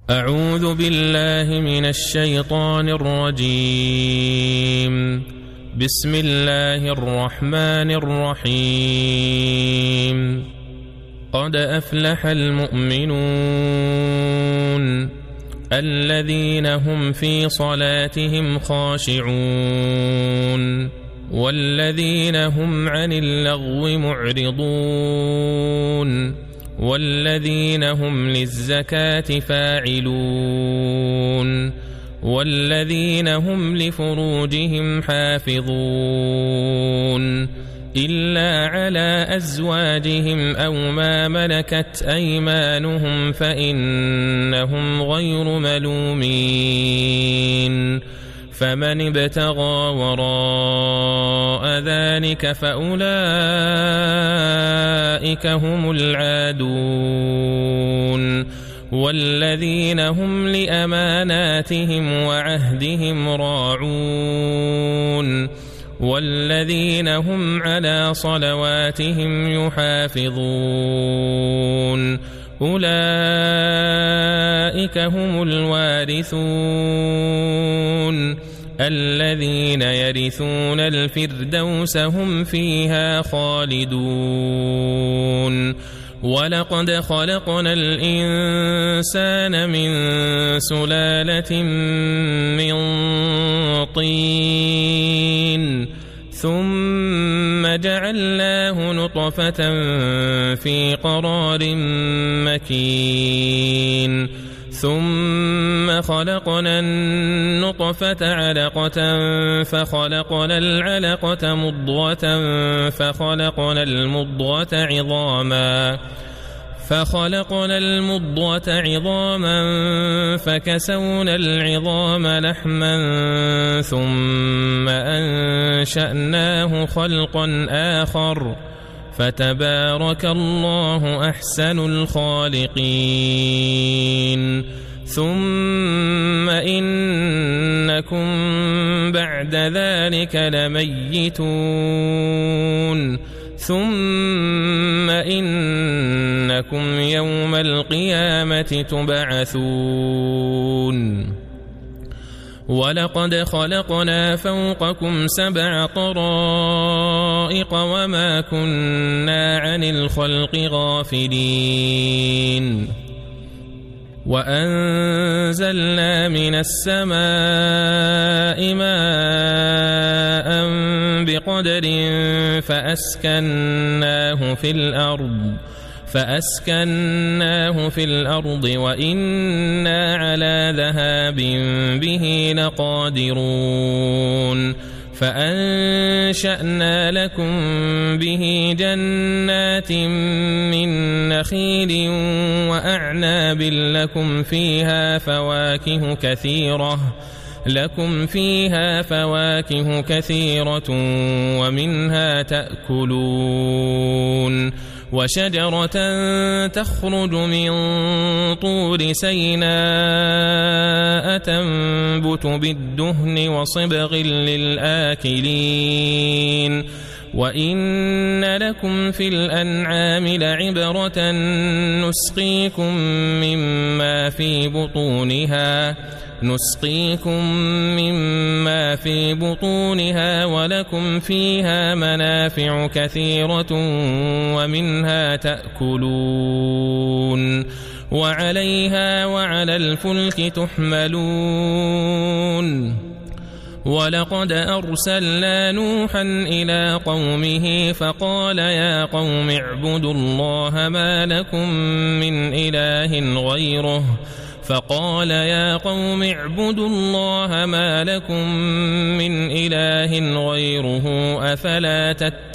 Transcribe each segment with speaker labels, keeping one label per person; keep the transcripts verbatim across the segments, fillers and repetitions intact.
Speaker 1: أعوذ بالله من الشيطان الرجيم. بسم الله الرحمن الرحيم. قد أفلح المؤمنون الذين هم في صلاتهم خاشعون والذين هم عن اللغو معرضون والذين هم للزكاة فاعلون والذين هم لفروجهم حافظون إلا على أزواجهم أو ما ملكت أيمانهم فإنهم غير ملومين فمن ابتغى وراء ذلك فأولئك هم العادون والذين هم لأماناتهم وعهدهم راعون والذين هم على صلواتهم يحافظون أولئك هم الوارثون الذين يرثون الفردوس هم فيها خالدون ولقد خلقنا الإنسان من سلالة من طين ثم جعلناه نطفة في قرار مكين ثم خلقنا النطفة علقة فخلقنا العلقة مضغة فخلقنا المضغة عظاما فخلقنا المضغة عظاما فكسونا العظام لحما ثم أنشأناه خلقا آخر فتبارك الله أحسن الخالقين ثم إنكم بعد ذلك لميتون ثم إنكم يوم القيامة تبعثون ولقد خلقنا فوقكم سبع طرائق وما كنا عن الخلق غافلين وأنزلنا من السماء ماء بقدر فأسكناه في الأرض فأسكناه في الأرض وإنا على ذهاب به لقادرون فأنشأنا لكم به جنات من نخيل وأعناب لكم فيها فواكه كثيرة لكم فيها فواكه كثيرة ومنها تأكلون وشجرة تخرج من طور سيناء تنبت بالدهن وصبغ للآكلين وإن لكم في الأنعام لعبرة نسقيكم مما في بطونها نسقيكم مما في بطونها ولكم فيها منافع كثيرة ومنها تأكلون وعليها وعلى الفلك تحملون ولقد أرسلنا نوحا إلى قومه فقال يا قوم اعبدوا الله ما لكم من إله غيره فقال يا قوم اعبدوا الله ما لكم من إله غيره أفلا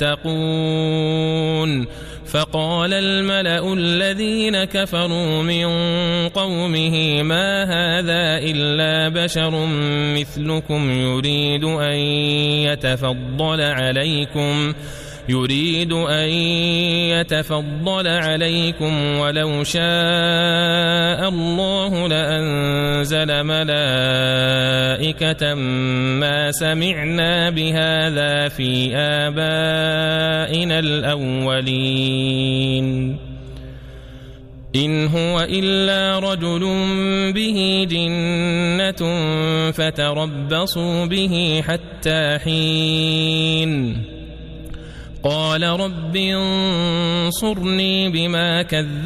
Speaker 1: تتقون فقال الملأ الذين كفروا من قومه ما هذا إلا بشر مثلكم يريد أن يتفضل عليكم يريد أن يتفضل عليكم ولو شاء الله لأنزل ملائكة ما سمعنا بهذا في آبائنا الأولين إن هو إلا رجل به جنة فتربصوا به حتى حين قال رب انصرني بما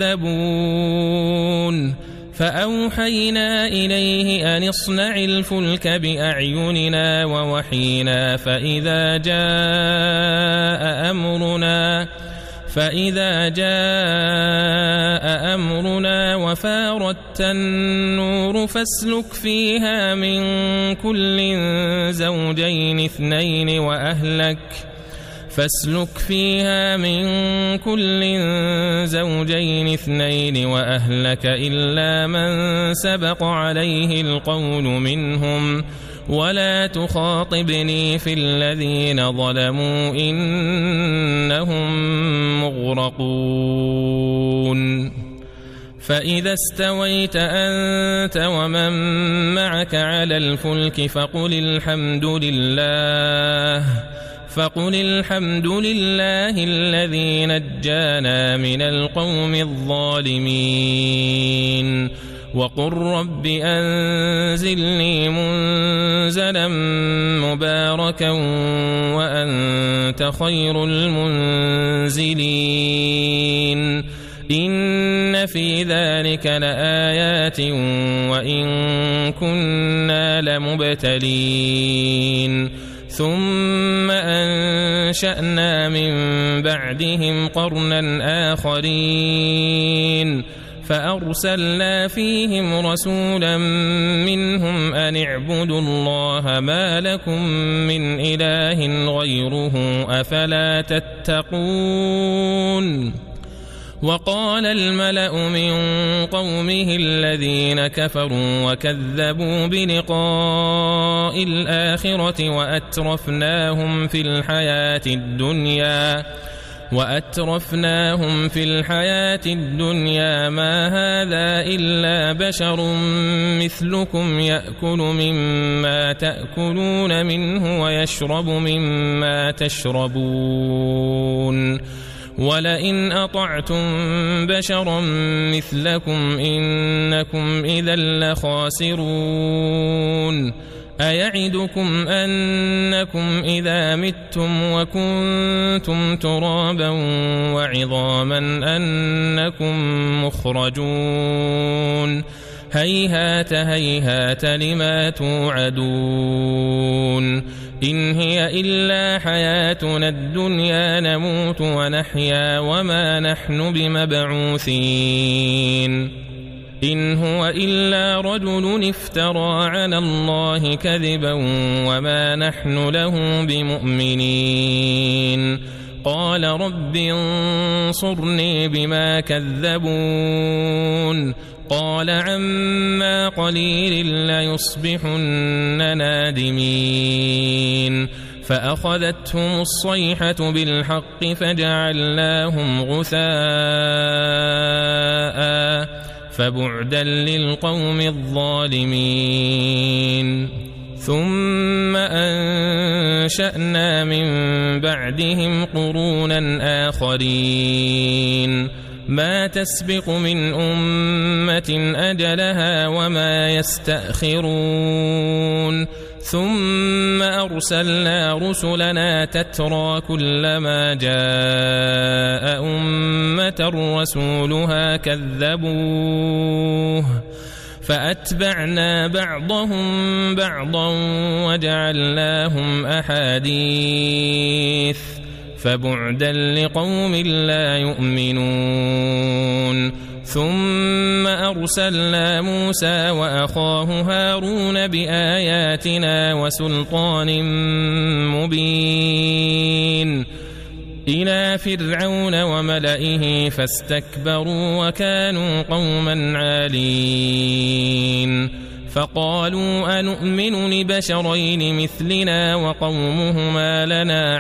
Speaker 1: كذبون فأوحينا إليه أن اصنع الفلك بأعيننا ووحينا فإذا جاء أمرنا فإذا جاء أمرنا وفارت النور فاسلك فيها من كل زوجين اثنين وأهلك فاسلك فيها من كل زوجين اثنين وأهلك إلا من سبق عليه القول منهم ولا تخاطبني في الذين ظلموا إنهم مغرقون فإذا استويت أنت ومن معك على الفلك فقل الحمد لله فقل الحمد لله الذي نجانا من القوم الظالمين وقل رب أنزلني منزلا مباركا وأنت خير المنزلين إن في ذلك لآيات وإن كنا لمبتلين ثم أنشأنا من بعدهم قرنا آخرين فأرسلنا فيهم رسولا منهم أن اعبدوا الله ما لكم من إله غيره أفلا تتقون وقال الملأ من قومه الذين كفروا وكذبوا بلقاء الآخرة وأترفناهم في الحياة الدنيا وأترفناهم في الحياة الدنيا ما هذا إلا بشر مثلكم يأكل مما تأكلون منه ويشرب مما تشربون ولئن أطعتم بشرا مثلكم إنكم إذا لخاسرون أيعدكم أنكم إذا متم وكنتم ترابا وعظاما أنكم مخرجون هيهات هيهات لما توعدون إن هي إلا حياتنا الدنيا نموت ونحيا وما نحن بمبعوثين إن هو إلا رجل افترى على الله كذبا وما نحن له بمؤمنين قال رب انصرني بما كذبون قال عما قليل ليصبحن نادمين فأخذتهم الصيحة بالحق فجعلناهم غثاء فبعدا للقوم الظالمين ثم أنشأنا من بعدهم قرونا آخرين ما تسبق من أمة أجلها وما يستأخرون ثم أرسلنا رسلنا تترى كلما جاء أمة رسولها كذبوه فأتبعنا بعضهم بعضا وجعلناهم أحاديث فبعدا لقوم لا يؤمنون ثم أرسلنا موسى وأخاه هارون بآياتنا وسلطان مبين إلى فرعون وملئه فاستكبروا وكانوا قوما عالين فقالوا أنؤمن لبشرين مثلنا وقومهما لنا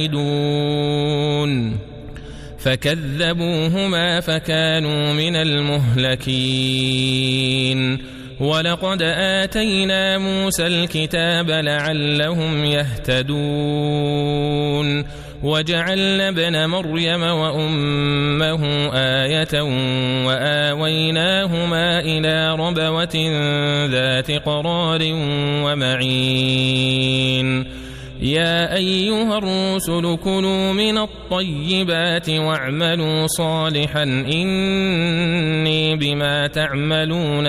Speaker 1: عابدون فكذبوهما فكانوا من المهلكين ولقد آتينا موسى الكتاب لعلهم يهتدون وجعلنا ابن مريم وأمه آية وآويناهما إلى ربوة ذات قرار ومعين يا أيها الرسل كلوا من الطيبات واعملوا صالحا إني بما تعملون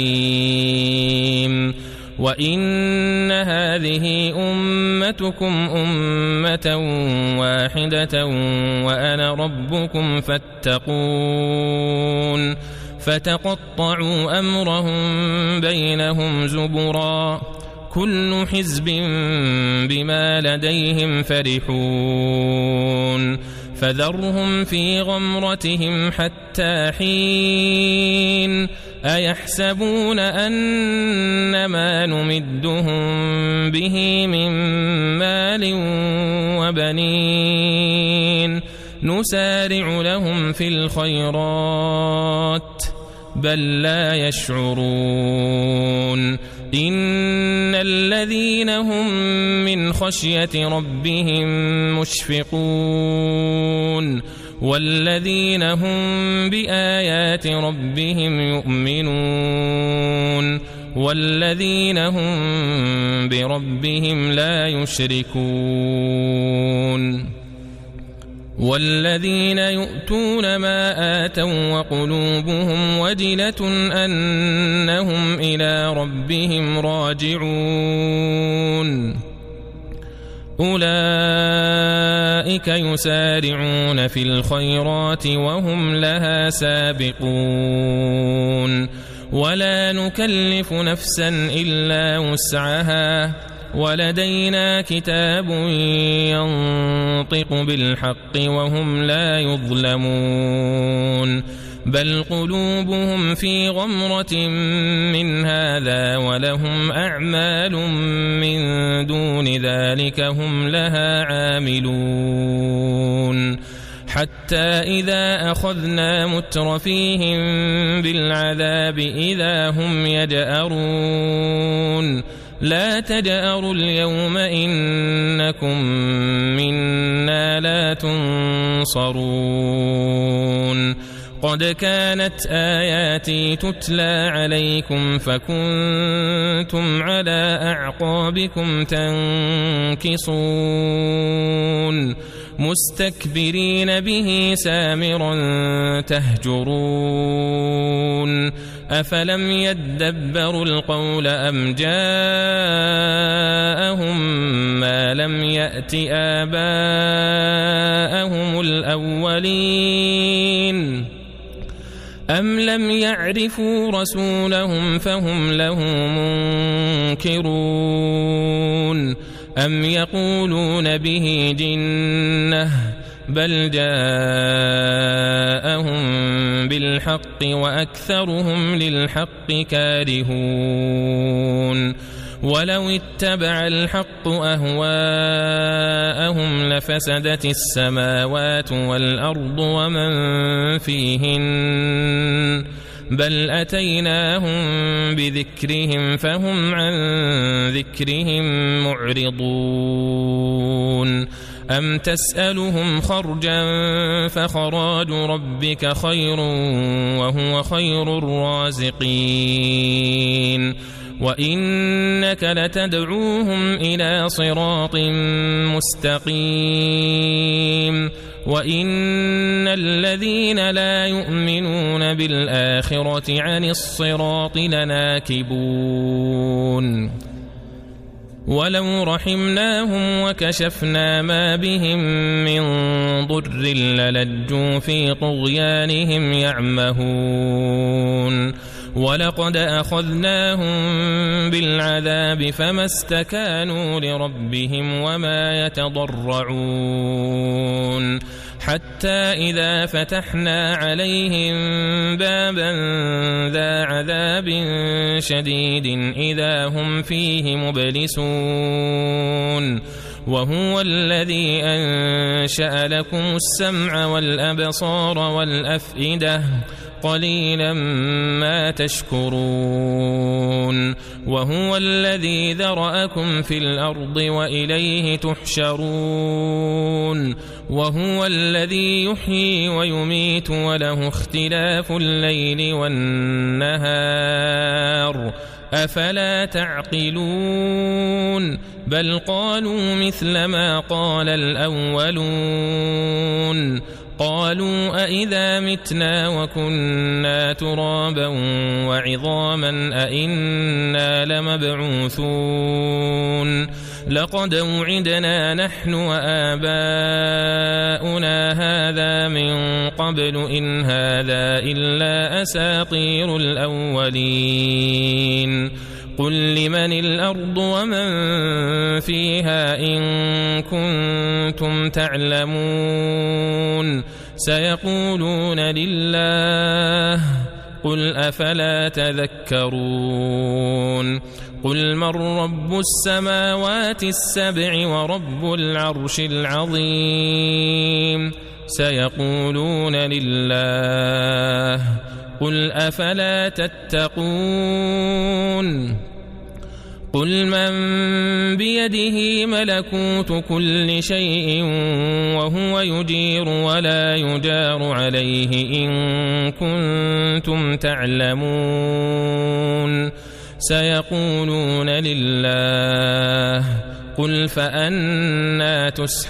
Speaker 1: عليم وإن هذه أمتكم أمة واحدة وأنا ربكم فاتقون فتقطعوا أمرهم بينهم زبرا كل حزب بما لديهم فرحون فذرهم في غمرتهم حتى حين أيحسبون أن ما نمدهم به من مال وبنين نسارع لهم في الخيرات بل لا يشعرون إن الذين هم من خشية ربهم مشفقون والذين هم بآيات ربهم يؤمنون والذين هم بربهم لا يشركون والذين يؤتون ما آتوا وقلوبهم وجلة أنهم إلى ربهم راجعون أولئك يسارعون في الخيرات وهم لها سابقون ولا نكلف نفسا إلا وسعها ولدينا كتاب ينطق بالحق وهم لا يظلمون بل قلوبهم في غمرة من هذا ولهم أعمال من دون ذلك هم لها عاملون حتى إذا أخذنا مترفيهم بالعذاب إذا هم يجأرون لا تجأروا اليوم إنكم منا لا تنصرون قد كانت آياتي تتلى عليكم فكنتم على أعقابكم تنكصون مستكبرين به سامرا تهجرون أفلم يدبروا القول أم جاءهم ما لم يأت آباءهم الأولين أم لم يعرفوا رسولهم فهم له منكرون أم يقولون به جنة بل جاءهم بالحق وأكثرهم للحق كارهون ولو اتبع الحق أهواءهم لفسدت السماوات والأرض ومن فيهن بل أتيناهم بذكرهم فهم عن ذكرهم معرضون أم تسألهم خرجا فخراج ربك خير وهو خير الرازقين وإنك لتدعوهم إلى صراط مستقيم وإن الذين لا يؤمنون بالآخرة عن الصراط لناكبون ولو رحمناهم وكشفنا ما بهم من ضر للجوا في طغيانهم يعمهون ولقد أخذناهم بالعذاب فما استكانوا لربهم وما يتضرعون حتى إذا فتحنا عليهم بابا ذا عذاب شديد إذا هم فيه مبلسون وهو الذي أنشأ لكم السمع والأبصار والأفئدة قليلا ما تشكرون وهو الذي ذرأكم في الأرض وإليه تحشرون وهو الذي يحيي ويميت وله اختلاف الليل والنهار أفلا تعقلون بل قالوا مثل ما قال الأولون قالوا أئذا متنا وكنا ترابا وعظاما أئنا لمبعوثون لقد وعدنا نحن وآباؤنا هذا من قبل إن هذا إلا أساطير الأولين قل لمن الأرض ومن فيها إن كنتم تعلمون سيقولون لله قل أفلا تذكرون قل من رب السماوات السبع ورب العرش العظيم سيقولون لله قل أفلا تتقون قل من بيده ملكوت كل شيء وهو يجير ولا يجار عليه إن كنتم تعلمون سيقولون لله قل فأنى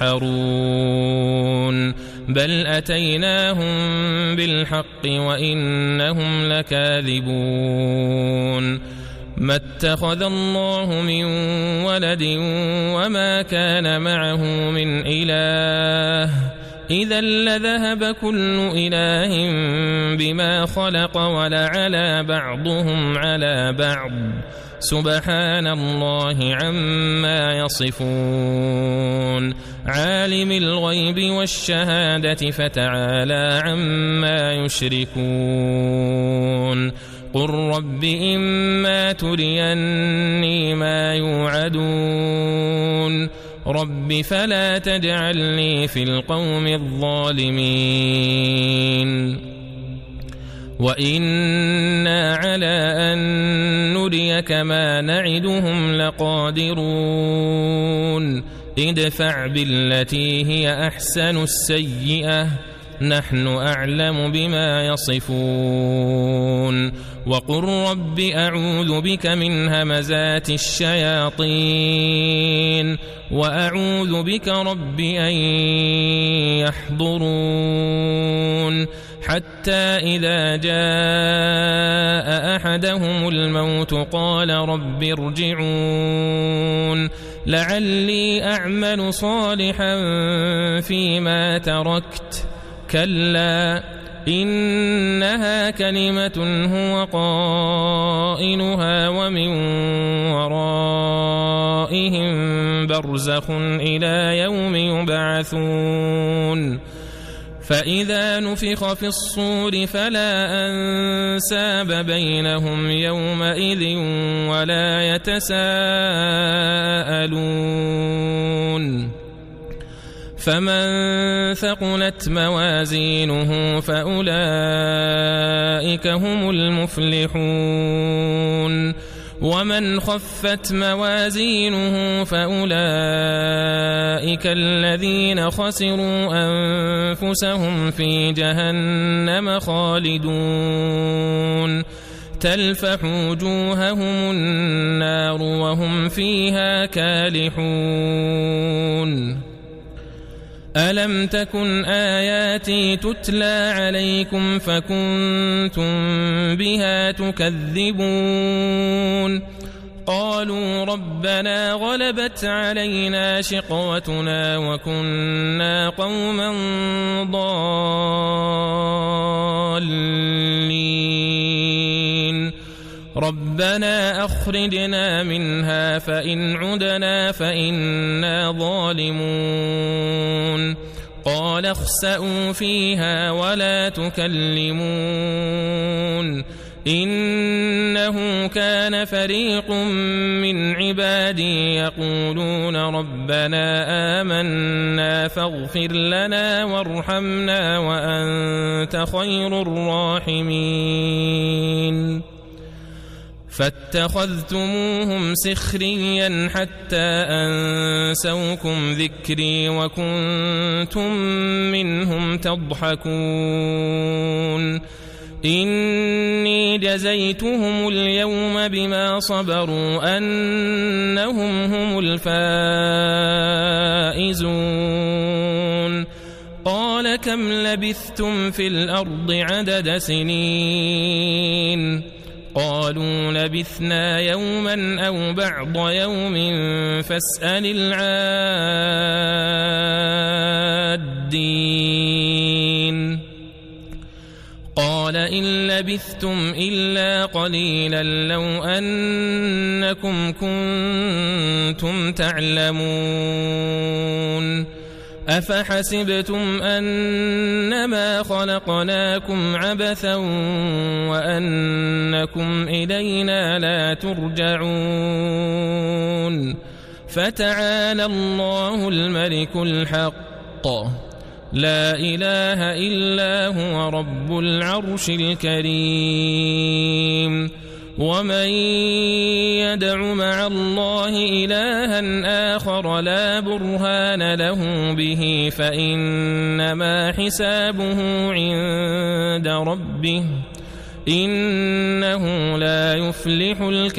Speaker 1: تسحرون بل أتيناهم بالحق وإنهم لكاذبون ما اتخذ الله من ولد وما كان معه من إله إذا لذهب كل إله بما خلق ولعلى بعضهم على بعض سبحان الله عما يصفون عالم الغيب والشهادة فتعالى عما يشركون قل رب إما تريني ما يوعدون رب فلا تجعلني في القوم الظالمين وإنا على أن نريك ما نعدهم لقادرون ادفع بالتي هي أحسن السيئة نحن أعلم بما يصفون وقل رب أعوذ بك من همزات الشياطين وأعوذ بك رب أن يحضرون حتى إذا جاء أحدهم الموت قال رب ارجعون لعلي أعمل صالحا فيما تركت كلا إنها كلمة هو قائلها ومن ورائهم برزخ إلى يوم يبعثون فإذا نفخ في الصور فلا أنساب بينهم يومئذ ولا يتساءلون فمن ثقلت موازينه فأولئك هم المفلحون ومن خفت موازينه فأولئك الذين خسروا أنفسهم في جهنم خالدون تلفح وجوههم النار وهم فيها كالحون ألم تكن آياتي تتلى عليكم فكنتم بها تكذبون قالوا ربنا غلبت علينا شقوتنا وكنا قوما ضالين ربنا أخرجنا منها فإن عدنا فإنا ظالمون قال اخسئوا فيها ولا تكلمون إنه كان فريق من عبادي يقولون ربنا آمنا فاغفر لنا وارحمنا وأنت خير الراحمين فاتخذتموهم سخريا حتى أنسوكم ذكري وكنتم منهم تضحكون إني جزيتهم اليوم بما صبروا أنهم هم الفائزون قال كم لبثتم في الأرض عدد سنين قالوا لبثنا يوما أو بعض يوم فاسأل العادين قال إن لبثتم إلا قليلا لو أنكم كنتم تعلمون أفحسبتم أنما خلقناكم عبثا وأنكم إلينا لا ترجعون فتعالى الله الملك الحق لا إله إلا هو رب العرش الكريم ومن يدع مع الله إلها آخر لا برهان له به فإنما حسابه عند ربه إنه لا يفلح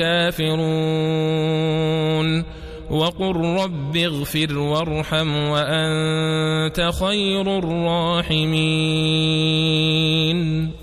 Speaker 1: الكافرون وقل رب اغفر وارحم وأنت خير الراحمين.